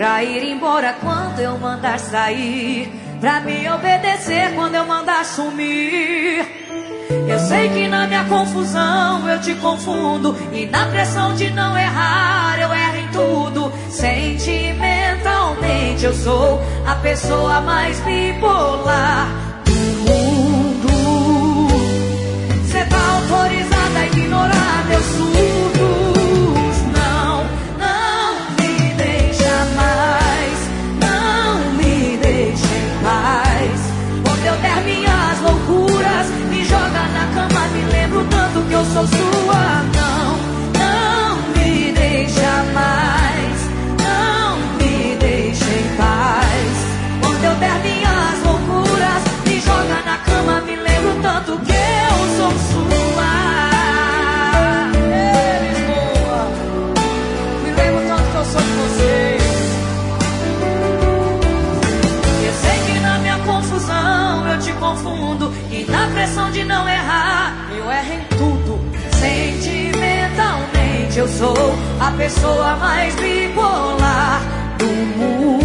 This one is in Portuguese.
pra ir embora quando eu mandar sair, pra me obedecer quando eu mandar sumir. Eu sei que na minha confusão eu te confundo, e na pressão de não errar eu erro em tudo. Sentimentalmente eu sou a pessoa mais bipolar do mundo. Cê tá autorizada a ignorar meus surdos. Não, não me deixa mais, não me deixa em paz. Quando eu der minhas loucuras, me joga na cama, me lembro tanto que eu sou sua. Não, não me deixa mais, não me deixa em paz. Quando eu der minhas loucuras, me joga na cama, me lembro tanto que eu sou sua. Ei, Lisboa, me lembro tanto que eu sou de você. Eu sei que na minha confusão eu te confundo, e na pressão de não errar eu erro em tudo. Sentimentalmente eu sou a pessoa mais bipolar do mundo.